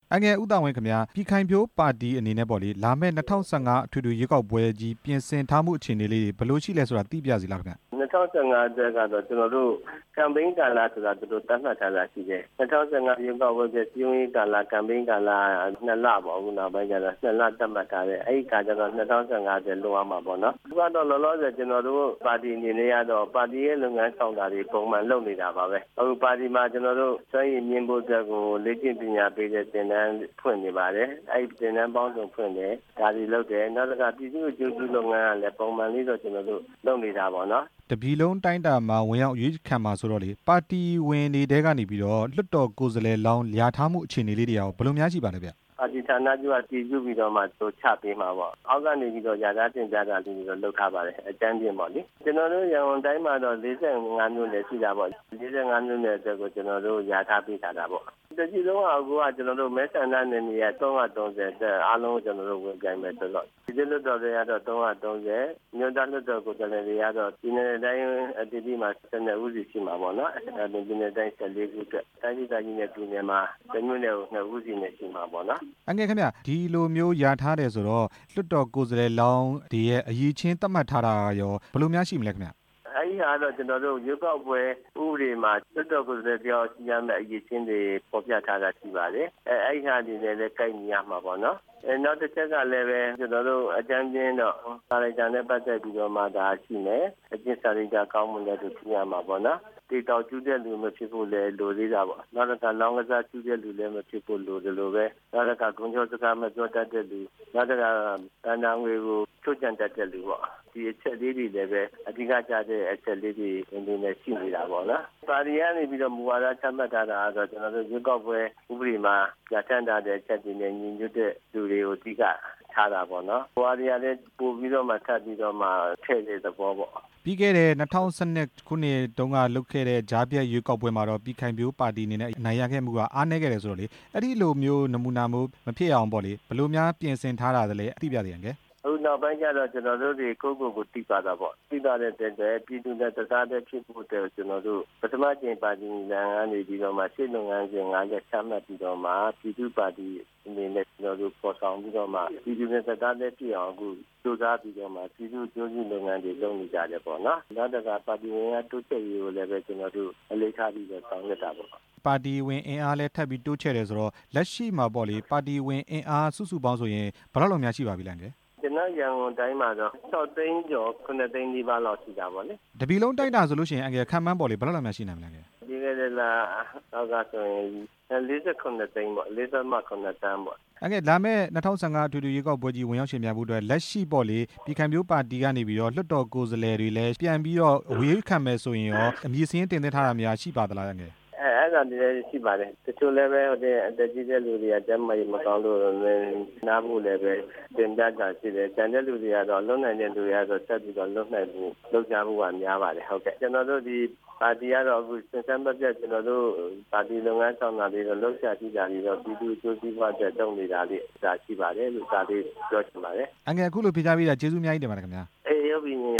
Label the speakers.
Speaker 1: အငယ်ဦးတာဝင်းခင်ဗျာပြည်ခိုင်ဖြိုးပါတီအနေနဲ့ပေါ့လေလာမယ့်2015အထွေထွေရွေးကောက်ပွဲကြီးပြင်ဆင်ထားမှုအခြေအနေလေးတွေဘယ်လိုရှိလဲဆိုတာသိပြစီလားခင်ဗျ
Speaker 2: 2015အတွက်ကတော့ကျွန်တော်တို့ကမ်ပိန်းကာလဆိုတာသူတို့သတ်မှတ်ထားတာရှိတယ်2015ရွေးကောက်ပွဲပြည့်စည်ရေးကာလကမ်ပိန်းကာလ2လပေါ့အခုနောက်ပိုင်းကျတော့2လသတ်မှတ်ထားတယ်အဲ့ဒီကာကျတော့2015အတွက်လိုအောင်မှာပေါ့နော်အခုကတော့လောလောဆယ်ကျွန်တော်တို့ပါတီအနေနဲ့ကတော့ပါတီရဲ့လုပ်ငန်းဆောင်တာတွေပုံမှန်လုပ်နေတာပါပဲအခုပါတီမှာကျွန်တော်တို့စွမ်းရည်မြင့်ဖို့အတွက်ကိုလေ့ကျင့်ပညာပေးတဲ့သင်တန်းဖွင့်နေပါတယ်အဲ့ဒီသင်တန်းပေါင်းစုံဖွင့်တယ်ဒါတွေလုပ်တယ်နောက်တစ်ခါပြည်သူ့အကျိုးပြုလုပ်ငန်းကလည်းပုံမှန်လေးတော့ကျွန်တော်တို့လုပ်နေတာပေါ့နော်
Speaker 1: တပြည်လုံးတိုင်းတာမှာဝင်ရောက်ရွေးခံမှာဆိုတော့လေပါတီဝင်တွေတဲကနေပြီးတော့လွှတ်တော်ကိုယ်စားလှယ်လောင်းလျာထားမှုအခြေအနေလေးတွေရောဘယ်လိုများရှိပါလဲဗျ
Speaker 2: ပါတီဌာနချုပ်ကတည်ပြုပြီးတော့မှသူချပေးမှာပေါ့အောက်ကနေပြီးတော့ຢာသားတင်ကြတာလေးတွေတော့လုပ်ထားပါတယ်အကျန်းပြင်းပေါ့လေကျွန်တော်တို့ရန်ကုန်တိုင်းမှာတော့45မြို့နယ်ရှိတာပေါ့45မြို့နယ်အတွက်ကိုကျွန်တော်တို့ຢာထားပေးထားတာပေါ့တကြီးလုံးအခုကကျွန်တော်တို့မဲဆန္ဒနယ်မြေက330တက်အားလုံးကျွန်တော်တို့ဝင်ကြိုင်မယ်ဆိုတော့ဒီလွှတ်တော်တွေကတော့330မြို့သားလွှတ်တော်ကိုယ်စားလှယ်တွေကတော့ဒီနယ်တိုင်းအတီးတီးမှာ12ဦးစီရှိမှာပေါ့နော်အဲဒီဒီနယ်တိုင်း14ဦးအတွက်တိုင်းဒေသကြီးနဲ့ပြည်နယ်မှာတမြို့နယ်ကို2ဦးစီနဲ့ရှိမှာပေါ့နော်
Speaker 1: အငယ်ခင်ဗျဒီလိုမျိုးယာထားတယ်ဆိုတော့လွှတ်တော်ကိုယ်စားလှယ်လောင်းဒီရဲ့အရေးချင်းသတ်မှတ်ထားတာရောဘယ်လိုများရှိမလဲခင်ဗျ
Speaker 2: အဲ့ဒီဟာတော့ကျွန်တော်တို့ရွေးကောက်ပွဲဥပဒေမှာလွှတ်တော်ကိုယ်စားလှယ်ပြောင်းစီရမယ့်အရေးချင်းတွေပေါ်ပြထားတာရှိပါတယ်အဲ့ဒီဟာတွေလည်းကိုက်ညီရမှာပေါ့နော်နောက်တစ်ချက်ကလည်းပဲကျွန်တော်တို့အကြမ်းပြင်းတော့စာရိတ္တနဲ့ပတ်သက်ပြီးတော့မှဒါရှိမယ်အကျင့်စာရိတ္တကောင်းမှုလည်းသူသိရမှာပေါ့နော်တီတောင်ကျူးတဲ့လူမဖြစ်ဖို့လည်းလိုသေးတာပေါ့နောက်တစ်ခါလောင်းကစားကျူးတဲ့လူလည်းမဖြစ်ဖို့လိုတယ်လို့ပဲနောက်တစ်ခါဂုဏ်ကျော်စကားမပြောတတ်တဲ့လူနောက်တစ်ခါတန်တန်ငွေကိုထုတ်ကြံတတ်တဲ့လူပေါ့ဒီအချက်လေးတွေလည်းပဲအဓိကကျတဲ့အချက်လေးတွေအနေနဲ့ရှိနေတာပေါ့နော်ပါတီကနေပြီးတော့မူဝါဒချမှတ်ထားတာဆိုတော့ကျွန်တော်တို့ရွေးကောက်ပွဲဥပဒေမှာပြဋ္ဌာန်းထားတဲ့အချက်တွေနဲ့ညီညွတ်တဲ့လူတွေကိုအဓိကထားတာပေါ့နော်ဟိုအရာတွေလည်းပို့ပြီးတော့မှထပ်ပြီးတော့မှထည့်တဲ့သဘောပေါ့
Speaker 1: ပြီးခဲ့တဲ့2012ခုနှစ်တုန်းကလုပ်ခဲ့တဲ့ဂျားပြတ်ရွေးကောက်ပွဲမှာတော့ပြည်ခိုင်ဖြိုးပါတီအနေနဲ့အနိုင်ရခဲ့မှုကအားနည်းခဲ့တယ်ဆိုတော့လေအဲ့ဒီလိုမျိုးနမူနာမျိုးမဖြစ်အောင်ပေါ့လေဘယ်လိုများပြင်ဆင်ထားတာလဲအသိပြသေးရင်ကဲ
Speaker 2: အခုနောက်ပိုင်းကျတော့ကျွန်တော်တို့တွေကိုယ့်ကိုယ်တိပါတာပေါ့တိပါတဲ့တဲ့ပြည်သူနဲ့တရားတဲ့ဖြစ်ဖို့တဲ့ကျွန်တော်တို့ပထမကျင်းပါတီလမ်းကနေပြီးတော့မှရှေ့လုပ်ငန်းစဉ်9ရက်ချမှတ်ပြီးတော့မှပြည်သူပါတီအနေနဲ့ကျွန်တော်တို့ပေါ်ဆောင်ပြီးတော့မှပြည်သူနဲ့တရားတဲ့ဖြစ်အောင်အခုစူးစမ်းပြီးတော့မှပြည်သူကျိုးစုလုပ်ငန်းတွေလုပ်နေကြတယ်ပေါ့နော်နောက်တစ်ခါပါတီဝင်ကတိုးတက်ရေးကိုလည်းပဲကျွန်တော်တို့အလေးထားပြီးတော့ဆောင်ရွက်တာပေါ့
Speaker 1: ပါတီဝင်အင်အားလဲထပ်ပြီးတိုးချဲ့တယ်ဆိုတော့လက်ရှိမှာပေါ့လေပါတီဝင်အင်အားစုစုပေါင်းဆိုရင်ဘယ်လောက်များရှိပါပြီလဲ
Speaker 2: ကျွန်တော်ရန်ကုန်တိုင်းမှာတော့6သိန်းကျော်9သိန်းနီးပါးလောက်ရှိတာပေါ့လေ
Speaker 1: တပြည်လုံးတိုက်တာဆိုလို့ရှိရင်အငယ်ခံမှန်းပေါ့လေဘယ်လောက်များရှိနိုင်မလဲ
Speaker 2: ဒီကနေ့လာတော့ဆိုရင်49သိန်းပေါ့49တန်းပေါ့
Speaker 1: အငယ်လာမယ့်2015အထွေထွေရွေးကောက်ပွဲကြီးဝင်ရောက်ရှင်ပြိုင်မှုအတွက်လက်ရှိပေါ့လေပြည်ခိုင်ဖြိုးပါတီကနေပြီးတော့လွှတ်တော်ကိုယ်စားလှယ်တွေလည်းပြန်ပြီးတော့အဝေးခံမယ်ဆိုရင်ရောအမည်စင်းတင်သွင်းထားတာများရှိပါသလားအငယ်
Speaker 2: အဲ့ဒါလည်းရှိပါတယ်တချို့လည်းပဲဟိုတဲ့အတက်ကြီးတဲ့လူတွေကကျမ်းမာရေးမကောင်းလို့နားဖို့လည်းပဲတင်ပြတာရှိတယ်ကျန်တဲ့လူတွေကတော့လွတ်နိုင်တဲ့လူတွေကတော့ဆက်ပြီးတော့လွတ်နိုင်ဖို့လုပ်ကြဖို့ကများပါတယ်ဟုတ်ကဲ့ကျွန်တော်တို့ဒီပါတီကတော့အခုစံပတ်ပြတ်ကျွန်တော်တို့ပါတီလုပ်ငန်းဆောင်တာတွေတော့လှုပ်ရှားကြည့်ကြပြီးတော့ပြည်သူ့အကျိုးစီးပွားအတွက်လုပ်နေတာလေးဒါရှိပါတယ်လို့ဒါလေးပြောချင်ပါတယ်
Speaker 1: အငယ်အခုလိုဖြေချပေးတာကျေးဇူးအများကြီးတင်ပါတယ်ခင်ဗျာ
Speaker 2: အေးဟုတ်ပြီ